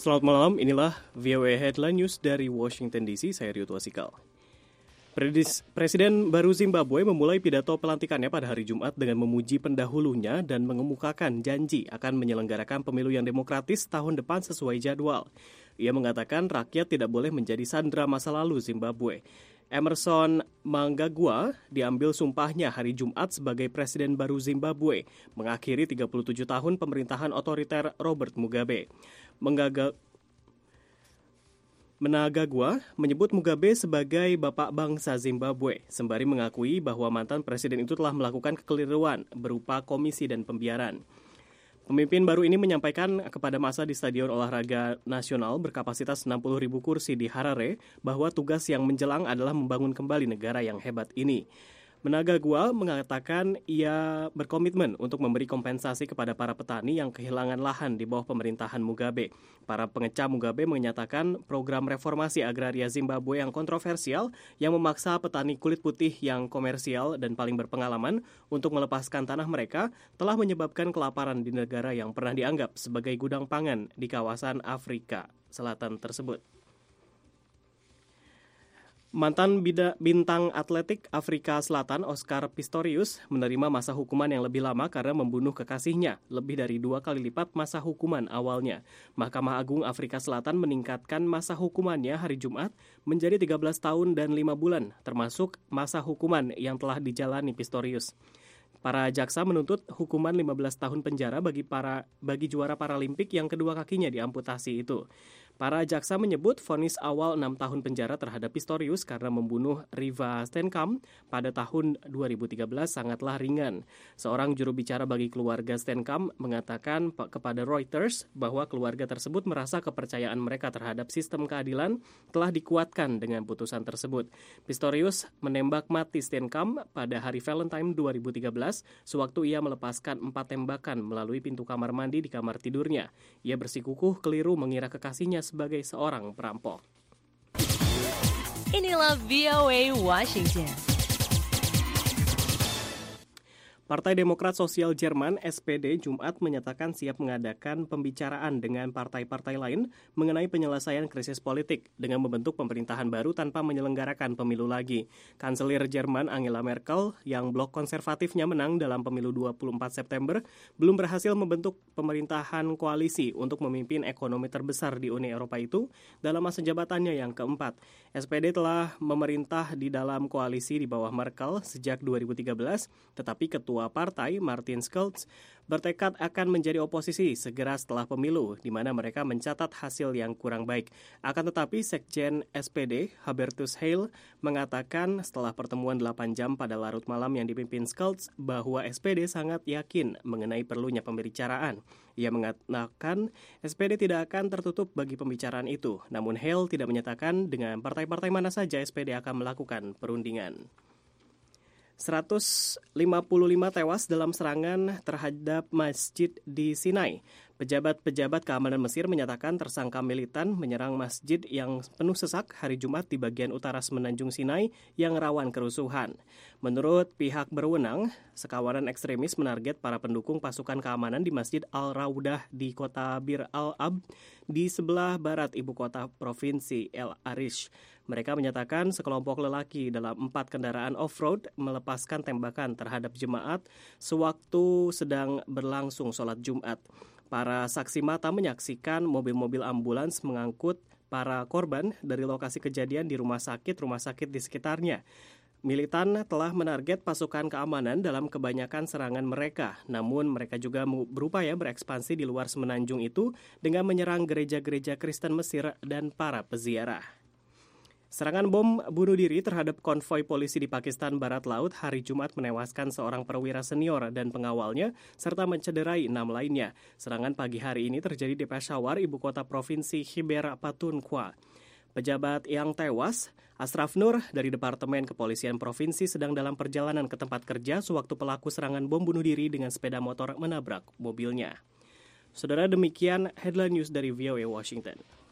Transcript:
Selamat malam, inilah VOA Headline News dari Washington DC, saya Ryuto Asikal. Presiden baru Zimbabwe memulai pidato pelantikannya pada hari Jumat dengan memuji pendahulunya dan mengemukakan janji akan menyelenggarakan pemilu yang demokratis tahun depan sesuai jadwal. Ia mengatakan rakyat tidak boleh menjadi sandera masa lalu Zimbabwe. Emmerson Mnangagwa diambil sumpahnya hari Jumat sebagai presiden baru Zimbabwe, mengakhiri 37 tahun pemerintahan otoriter Robert Mugabe. Mnangagwa menyebut Mugabe sebagai bapak bangsa Zimbabwe, sembari mengakui bahwa mantan presiden itu telah melakukan kekeliruan berupa komisi dan pembiaran. Pemimpin baru ini menyampaikan kepada massa di Stadion Olahraga Nasional berkapasitas 60.000 kursi di Harare bahwa tugas yang menjelang adalah membangun kembali negara yang hebat ini. Mnangagwa mengatakan ia berkomitmen untuk memberi kompensasi kepada para petani yang kehilangan lahan di bawah pemerintahan Mugabe. Para pengecam Mugabe menyatakan program reformasi agraria Zimbabwe yang kontroversial yang memaksa petani kulit putih yang komersial dan paling berpengalaman untuk melepaskan tanah mereka telah menyebabkan kelaparan di negara yang pernah dianggap sebagai gudang pangan di kawasan Afrika Selatan tersebut. Mantan bintang atletik Afrika Selatan Oscar Pistorius menerima masa hukuman yang lebih lama karena membunuh kekasihnya, lebih dari 2 kali lipat masa hukuman awalnya. Mahkamah Agung Afrika Selatan meningkatkan masa hukumannya hari Jumat menjadi 13 tahun dan 5 bulan, termasuk masa hukuman yang telah dijalani Pistorius. Para jaksa menuntut hukuman 15 tahun penjara bagi juara Paralimpik yang kedua kakinya diamputasi itu. Para jaksa menyebut vonis awal 6 tahun penjara terhadap Pistorius karena membunuh Riva Steenkamp pada tahun 2013 sangatlah ringan. Seorang juru bicara bagi keluarga Steenkamp mengatakan kepada Reuters bahwa keluarga tersebut merasa kepercayaan mereka terhadap sistem keadilan telah dikuatkan dengan putusan tersebut. Pistorius menembak mati Steenkamp pada hari Valentine 2013 sewaktu ia melepaskan 4 tembakan melalui pintu kamar mandi di kamar tidurnya. Ia bersikukuh keliru mengira kekasihnya sebagai seorang perampok. Inilah VOA Washington. Partai Demokrat Sosial Jerman (SPD) Jumat menyatakan siap mengadakan pembicaraan dengan partai-partai lain mengenai penyelesaian krisis politik dengan membentuk pemerintahan baru tanpa menyelenggarakan pemilu lagi. Kanselir Jerman Angela Merkel yang blok konservatifnya menang dalam pemilu 24 September belum berhasil membentuk pemerintahan koalisi untuk memimpin ekonomi terbesar di Uni Eropa itu dalam masa jabatannya yang keempat. SPD telah memerintah di dalam koalisi di bawah Merkel sejak 2013, tetapi ketua partai Martin Schulz bertekad akan menjadi oposisi segera setelah pemilu, di mana mereka mencatat hasil yang kurang baik. Akan tetapi Sekjen SPD Hubertus Heil mengatakan setelah pertemuan 8 jam pada larut malam yang dipimpin Schulz bahwa SPD sangat yakin mengenai perlunya pembicaraan. Ia mengatakan SPD tidak akan tertutup bagi pembicaraan itu, namun Heil tidak menyatakan dengan partai-partai mana saja SPD akan melakukan perundingan. 155 tewas dalam serangan terhadap masjid di Sinai. Pejabat-pejabat keamanan Mesir menyatakan tersangka militan menyerang masjid yang penuh sesak hari Jumat di bagian utara semenanjung Sinai yang rawan kerusuhan. Menurut pihak berwenang, sekawanan ekstremis menarget para pendukung pasukan keamanan di Masjid Al-Raudah di kota Bir Al-Ab di sebelah barat ibu kota provinsi El Arish. Mereka menyatakan sekelompok lelaki dalam 4 kendaraan off-road melepaskan tembakan terhadap jemaat sewaktu sedang berlangsung sholat Jumat. Para saksi mata menyaksikan mobil-mobil ambulans mengangkut para korban dari lokasi kejadian di rumah sakit di sekitarnya. Militan telah menarget pasukan keamanan dalam kebanyakan serangan mereka, namun mereka juga berupaya berekspansi di luar semenanjung itu dengan menyerang gereja-gereja Kristen Mesir dan para peziarah. Serangan bom bunuh diri terhadap konvoi polisi di Pakistan Barat Laut hari Jumat menewaskan seorang perwira senior dan pengawalnya, serta mencederai 6 lainnya. Serangan pagi hari ini terjadi di Peshawar, ibu kota provinsi Khyber Pakhtunkhwa. Pejabat yang tewas, Ashraf Nur dari Departemen Kepolisian Provinsi sedang dalam perjalanan ke tempat kerja sewaktu pelaku serangan bom bunuh diri dengan sepeda motor menabrak mobilnya. Saudara, demikian Headline News dari VOA Washington.